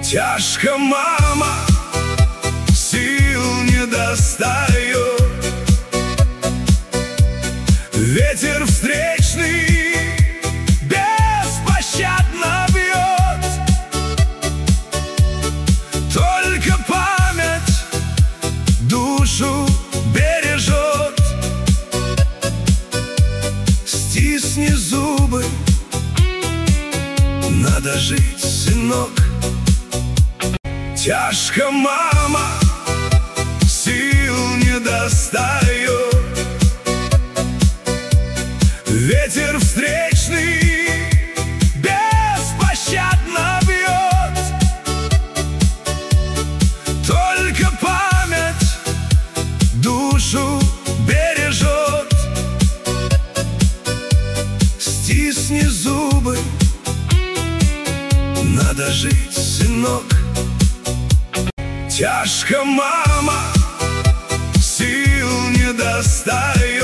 Тяжко, мама, сил не достает. Ветер встречный беспощадно бьет. Только память душу бережет. Стисни зубы, надо жить, сынок. Тяжко, мама, сил не достает. Ветер встречный беспощадно бьет. Только память душу бережет. Стисни зубы, надо жить, сынок. Тяжко, мама, сил не достает.